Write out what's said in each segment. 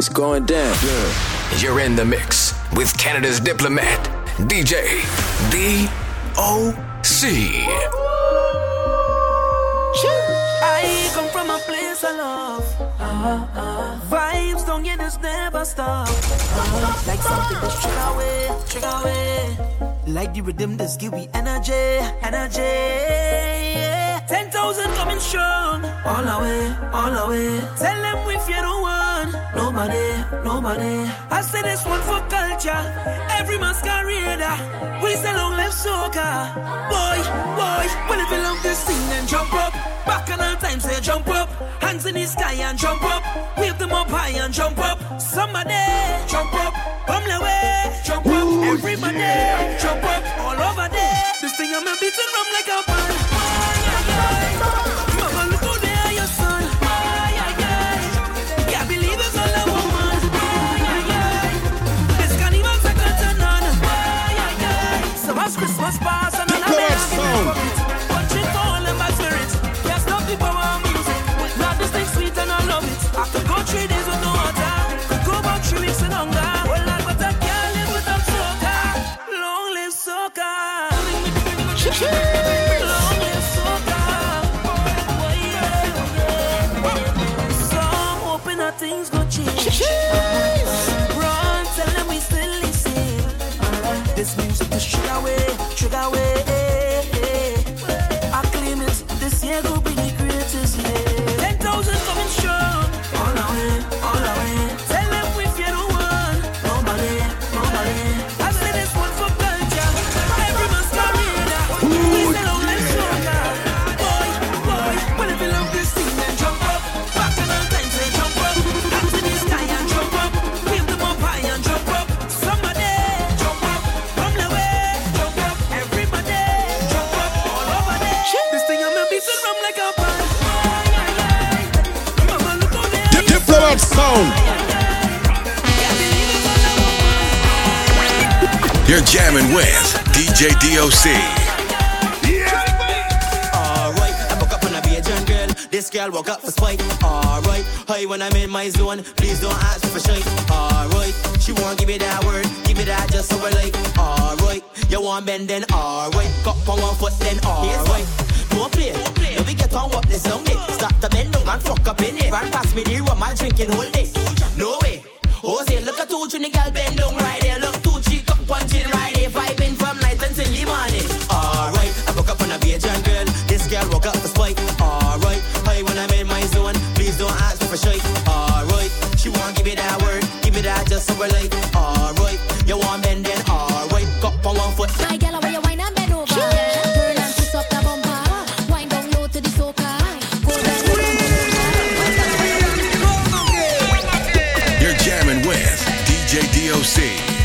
It's going down. Yeah. You're in the mix with Canada's diplomat, DJ D.O.C. I come from a place of love. Vibes don't get us never stop. Like something that's trigger away. Like the rhythm that's give me energy. 10,000 coming strong. All the way. Tell them if you don't want nobody. I say this one for culture. Every masquerader. We say long live soca. Boy. Well, if you love this thing, then jump up. Back on all time, say jump up. Hands in the sky and jump up. Wave them up high and jump up. Somebody jump up. Come the way, jump up. Everybody jump up. All over there. This thing I'm a beating rum like a band. Mama, look how they are your son. Can't believe it's all a woman. This can't even second to none. So as Christmas pass and another watch it all in my spirit. Can't stop the power of music. Love this thing sweet and I love it. I could go 3 days with no water. Could go about 3 weeks and hunger. Well, I but I can't live without soca. Long live soca. Long live soca. Some hoping that things go change. Run, tell them we still listen. This music is trigger away. I claim it, this year go be the greatest year. 10,000 coming strong. All the way. Tell them if you don't want nobody. I say this one for culture. Every masquerader. We say long life soca. Boy. Well, if you love this thing, then jump up. Back on all time, say jump up. Hands in the sky and jump up. Wave them up high and jump up. Somebody jump up. Come the way, jump up. Everybody jump up. All over there. This thing I'm a beating rum like a band. Mama, look how they are. Diplomat sound. You're jamming with DJ D.O.C. Alright, I woke up on a Bajan girl. This girl woke up for spite. Alright, hey, when I'm in my zone, please don't ask me for shit. Alright, she won't give me that word, give me that just so I like. Alright, you want bend then alright, cup on 1 foot then alright. Don't play, let me get on what this song is. Start to bend down and fuck up in it. Run past me the rum and drinking whole day. No way. Jose, look at 2 Trini girl bend down right there. Look 2 cheek up punching right there. Vibing from night until the morning. Alright, I woke up on a Bajan girl. This girl woke up for spite. Alright, hey, when I'm in my zone, please don't ask me for shit. Alright, she won't give me that word, give me that just so I like. Alright, you want bend then alright, cup on 1 foot. My girl, where you wine and bend over. Turn and twist up the bumper. Wind down low to the soca. Go down. You're jamming with DJ D.O.C.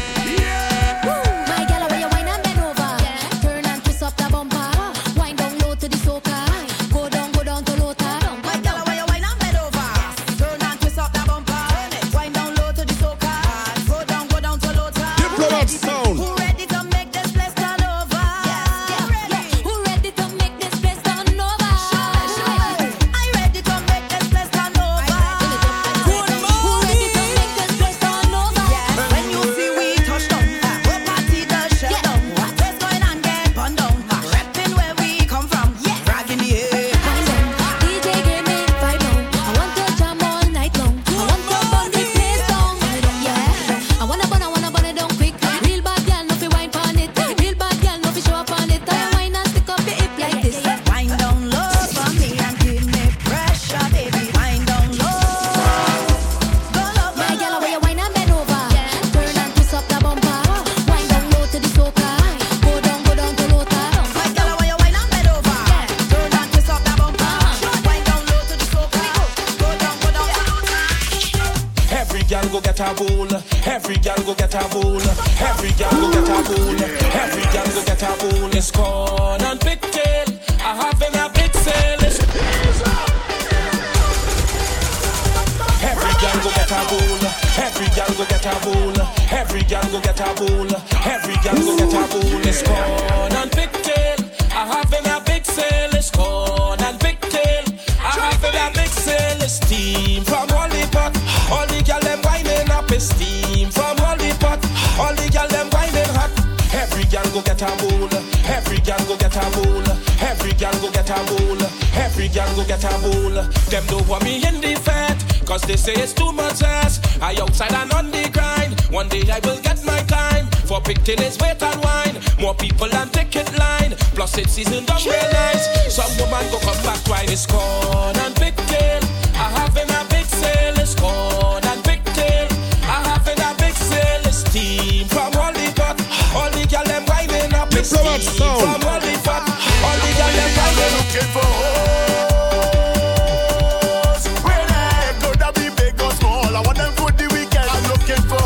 My girl, where you wine and bend over. Turn and twist up the bumper. Wind down low to the soca. Go down to low down. My girl, where you wine and bend over. Turn and twist up the bumper. Wind down low to the soca. Go down to low down. Diplomat sound. Who ready to make this place turn over? Who ready to make this place turn over? I ready to make this place turn over. Who ready to make this place turn over? When you see we touch down, we'll party the shell down. What's going on, get bun down. Repping where we come from, bragging the air. DJ give me vibe now. I want to jam all night long. I want to burn the place down. Yeah, I wanna burn it down quick. Real bad girl, no fi wine pon it. Real bad girl, no fi show up on it. I wine and stick up the hip like this. Wind down low for me and give me pressure, baby. Wind down low. Go low, My girl, where you wine and bend over. Turn and twist up the bumper. Wind down low to the soca. Go down to low down. my girl, where you wine and bend over. Turn and twist up the bumper. Wind down low to the soca. Go down to low down. Every gal go get a bowl. Every gal go get a bowl. Every gal go get a bowl. Every gal go get a bowl. It's corn and pigtail. I have in a big sale. Every gal go get a bowl. Every gal go get a bowl. Every gal go get a bowl. Every gal go get a bowl. It's corn and pigtail. I have in a big sale. It's corn and pigtail. I have in a big sale. It's steam from all the pot. All the gal them whining. with steam from all the pot. All the girl them whining hot. Every girl go get a bowl. Every girl go get a bowl. Every girl go get a bowl. Every girl go get a bowl. Them don't want me in the fat, cause they say it's too much ass. I outside and on the grind. One day I will get my time. For pigtail is wait and wine. More people and ticket line. Plus it's seasoned up real nice. Some woman go come back wine. It's corn and pigtail. I having a big sale. It's corn and pigtail. I having a big sale. It's steam from all the pot. All the girl them whining up. It's steam from all the pot. All the girl them whining up. Looking for hoes. Where they could that be big or small? I want them for the weekend. I'm looking for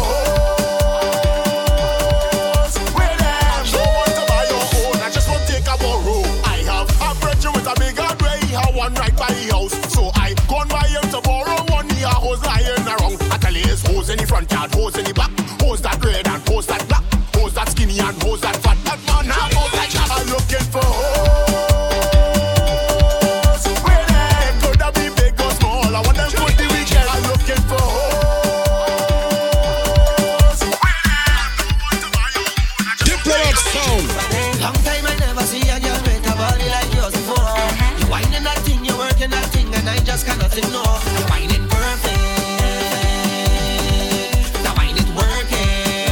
hoes. Where they don't want to buy your own. I just want to take a borrow. I have a bridge with a big array. I one right by the house. So I go and buy him to borrow one. Here hoes lying around. I tell you it's hoes in the front yard, hoes in the back. Hoes that red and hoes that black. Hoes that skinny and hoes that fat. That man have hoes like that. I'm looking for hoes. Just cannot ignore. You're whining perfect. Now wine it working.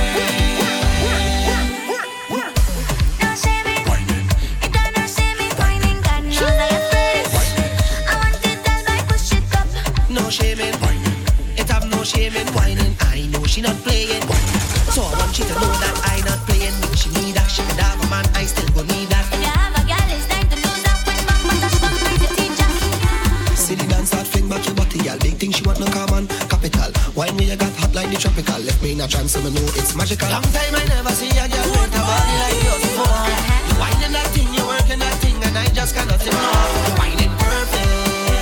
No shaming. It don't no shaming. Whining got no afraid. I want it all by push it up. No shaming. It have no shaming. Whining. I know she not playing. So I want you to know that I not playing. When she need that, she could have a man. I still go need that. If you have a girl, it's time to lose that. When mama touch back with the teacher. See the dance start fling back your body, girl. Big thing she want no common capital. Wine where you got hot like the tropical. Left me in a trance, so I know it's magical. Long time I never see a girl with a body like yours before. You whining that thing, you working that thing, and I just cannot ignore. You whining perfect.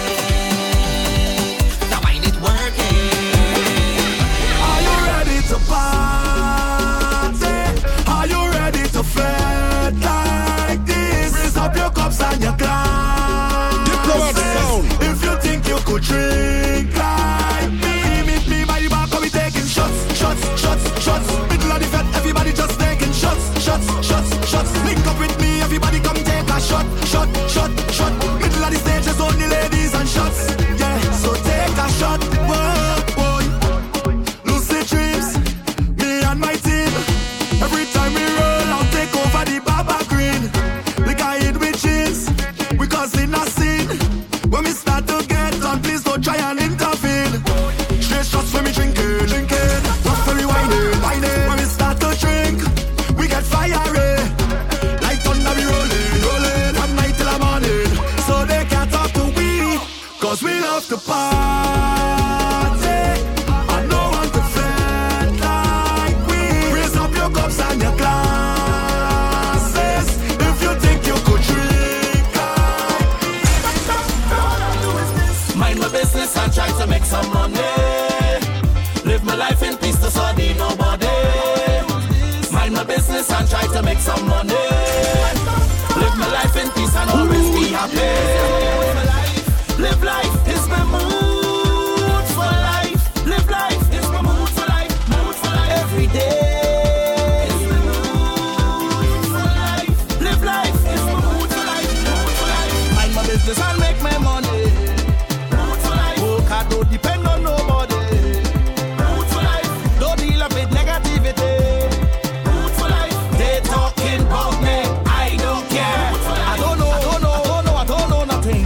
Now wine it working. Are you ready to party? Are you ready to flirt like this? Raise up your cups and your glasses. If you think you could drink like me, meet me by the bar, come we taking shots. Middle of the fed, everybody just taking shots. Link up with me, everybody come take a shot. Middle of the stage, there's only ladies and shots. Yeah, so take a shot, boy. Lucid dreams, me and my team. Every time we roll out, take over the Baba Green. The guy in with jeans, we causing a scene. When we start to get on, please don't try and intervene. Straight shots when we drinking. Rough when we whining. When we start to drink, we get fiery. Like thunder we rolling. From night till the morning. So they can't talk to we, cause we love to party. And no one to flirt like we. Raise up your cups and your glasses. If you think you could drink Mind my business and try to make some money. Live my life in peace to study nobody. Mind my business and try to make some money. Live my life in peace and always be happy. Live life is my mood for life. Live life is my mood for life. Mood for life every day. Is my mood for life. Live life is my mood for life. Mood for life. Mind my business and make my money. Mood for life. Work hard, don't depend on nobody. Mood for life. Don't deal up with negativity. Mood for life. They talking about me. I don't care. I don't know nothing.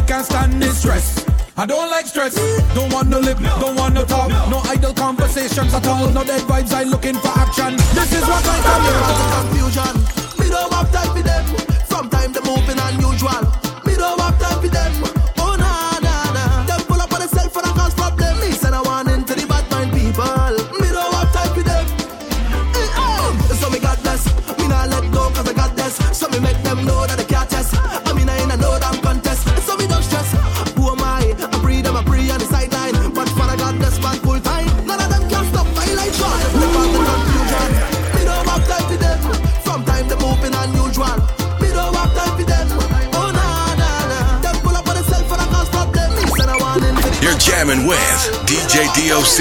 can't stand this stress. I don't like stress. Don't want no lip, don't want no talk. No idle conversations at all. No dead vibes, I looking for action. This is what I come here for. Confusion. Me don't have time for them. From time to moving unusual. Me don't have time for them. Oh nah nah nah. Them pull up on themself for a cause problem. Me send a warning to the bad mind people. Me don't have time for them. So me got this. Me not let go cause I got this. So me make them know that they can't test. I mean I ain't a no damn contest. So me don't stress. Who am I? I breathe them, I breathe on the sideline. But for I got this man full time. None of them can stop my life. Step out the confusion. Me don't have time for them. From time to moving unusual. Me don't have time for them. Oh nah nah nah. Them pull up on themself for a cause problem. Me send a warning to the You're jamming with DJ DOC.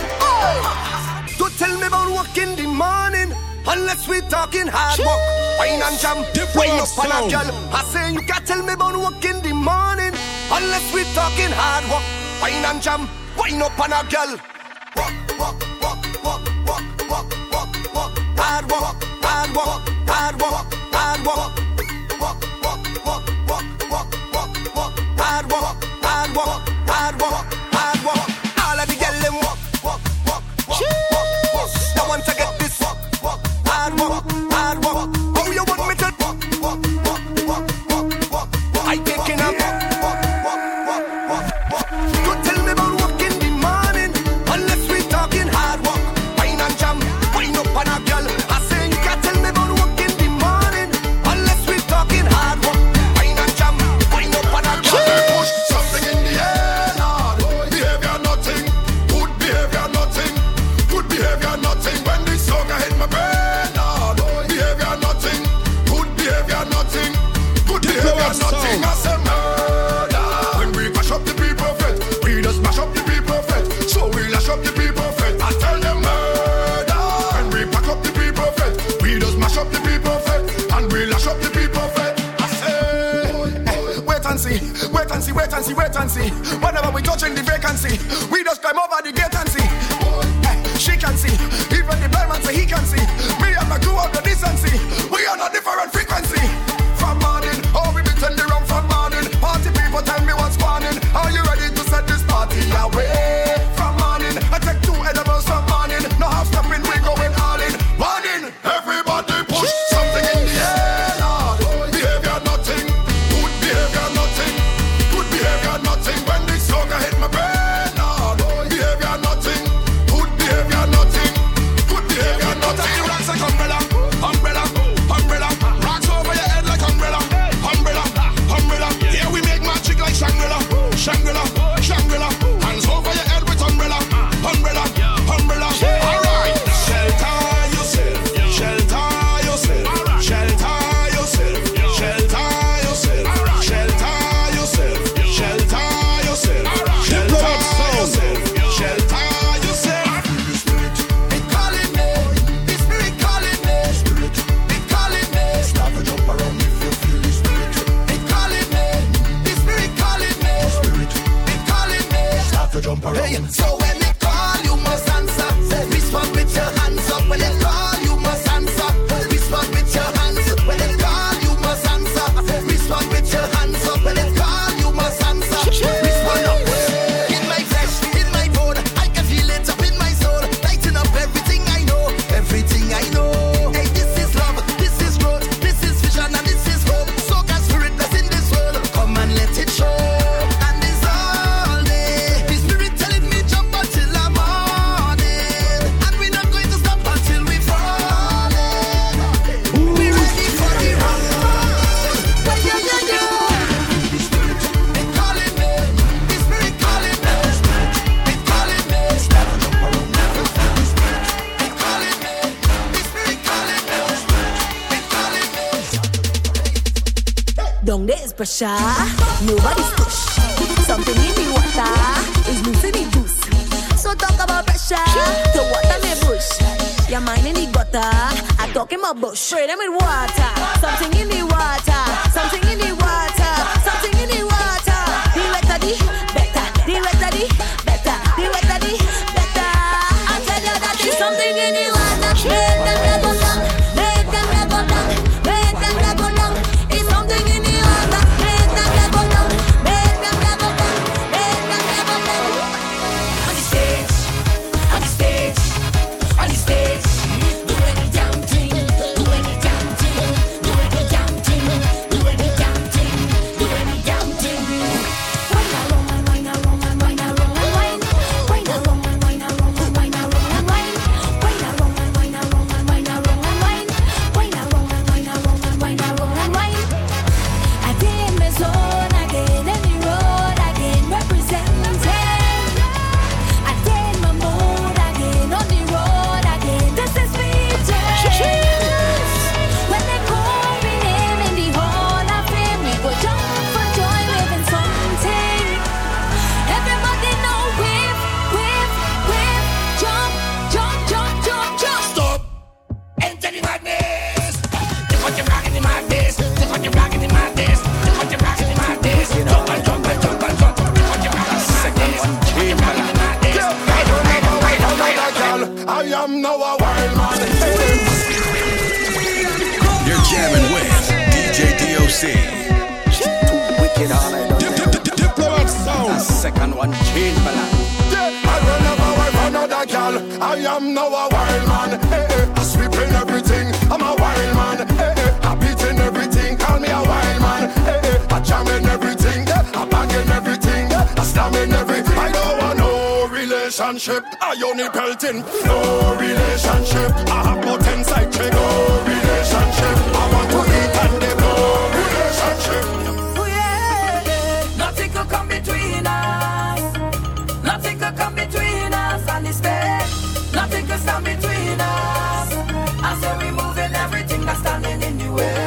Don't tell me about work in the morning unless we talking hard work. Wine and jam, wine up on a girl. I say you can't tell me about work in the morning unless we talking hard work. Wine and jam, wine up on a girl. Walk, walk, walk, walk, walk, walk, walk, walk. Hard work, hard work, hard work, hard work. Walk, walk, walk, walk, walk, walk, walk. Hard work, hard work, hard work, hard work. All of the girls them walk, walk, walk, walk, walk, walk. Now once I get this walk, walk, hard work, hard work. How you want me to walk, walk, walk, walk, walk, walk? I taking a walk, walk, walk, walk, walk, walk. Don't tell me about work in the morning unless we talking hard work. Wine and jam, wine up on a girl. I say you can't tell me about work in the morning unless we talking hard work. Wine and jam, wine up on a girl. Push something in the air, Lord. Behavior nothing, good behavior nothing, good behavior nothing. When the sugar hit my brain, Lord. Behavior nothing, good behavior nothing, good behavior nothing. I say murder. When we mash up the people fit, we just mash up the people fit. So we lash up the people fit. I tell them murder. When we pack up the people fit, we just mash up the people fit, and we lash up the people fit. I say, Wait and see, wait and see, wait and see, wait and see. Whenever we touching the vacancy, we just climb over the gate and see. She can see, even the blind man say he can see. Me and my crew out the decency. We on a different frequency. From morning, oh we be turn the rum from morning. Party people tell me what's morning. Are you ready to set this party away? From morning, I take 2 edibles from morning. No half stopping, we going all in. Morning, everybody push something in the air, Lord. Behavior nothing, good behavior nothing, good behavior nothing. When the sugar hit my brain, Lord. Behavior nothing, good behavior nothing, good behavior nothing. You rocks like umbrella, umbrella, umbrella. Rocks over your head like umbrella, umbrella, umbrella. Yeah, we make magic like Shangri-La, Shangri-La, Shangri-La. Hands over your head with umbrella, umbrella, umbrella. All right, shelter yourself, shelter yourself, shelter yourself, shelter yourself, shelter yourself, shelter yourself, shelter yourself, shelter yourself. it calling me, the spirit calling me, it calling me. Start to jump around if you feel the spirit. It calling me, the spirit calling me, it calling me. Start to jump around. Hey, so when it call, you must answer. Respond with your hands up. When it call, you must answer. Respond with your hands up. When it call, you must answer. Respond with your hands up. When it call, you must answer. Respond up. In my flesh, in my bone, I can feel it up in my soul. Lighting up everything I know, everything I know. Hey, this is love, this is growth, this is vision, and this is hope. So God's spirit that's in this world, come and let it show. And it's all day. The spirit telling me jump until the morning, and we're not going to stop until we fall. We ready for the run. What you gonna do? It calling me, the spirit calling me, it calling me. It calling me, the spirit calling me, it calling me. Down there is pressure, nobody's push. Something in the water is losing the juice. So talk about pressure, to water me bush. Your mind in the gutter, I talk in my bush. Spray them with water, something in the water, something in the water, something in the water. The wetter the better, the wetter the better, the wetter the better. I tell you that there's something in the water. Make them go down, make them go down, make them go down. It's something in the water. Make them go down, make now a wild man. You're jamming with DJ DOC. Too wicked all I done. Diplomat sound. A second one change my life. I will never wife another girl. I am now a wild man. I sweeping everything. I'm a wild man. I beating everything. Call me a wild man. I jamming everything. I banging everything. I slamming everything. I don't want no relationship. I only pelting. No relationship. I have more 10 side chick. No relationship. I want to eat and live. No relationship. Oh yeah, nothing could come between us. Nothing could come between us and this day. Nothing could stand between us. I say we moving everything that's standing in the way.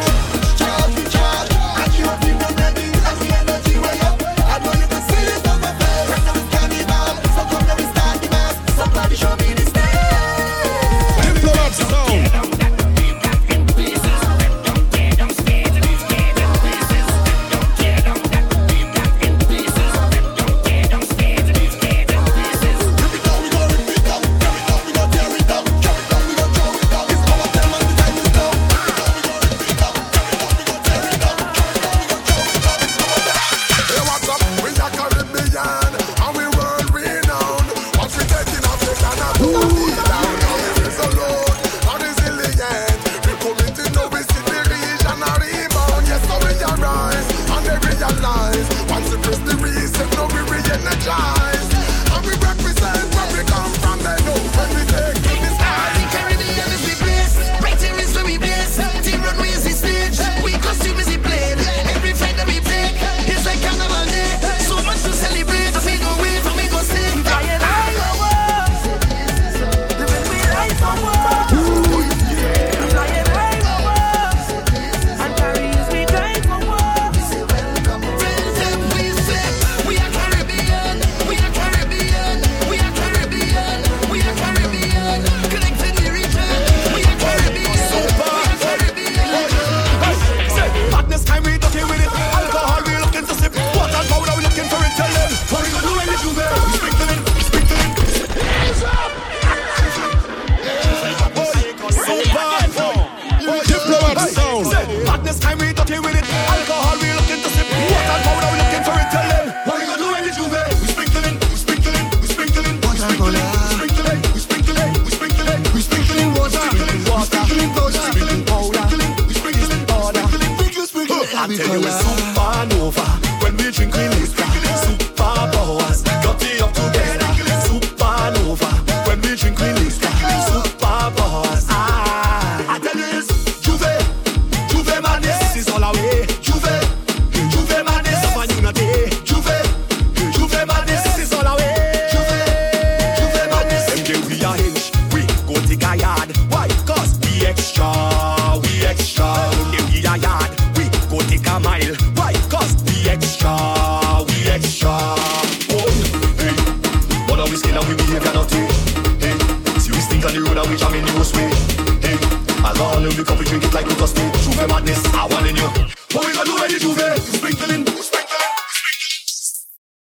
Somebody show me this day. Diplomat sound. Like you just need Juve madness, I want in you. What we gonna do when you Juve?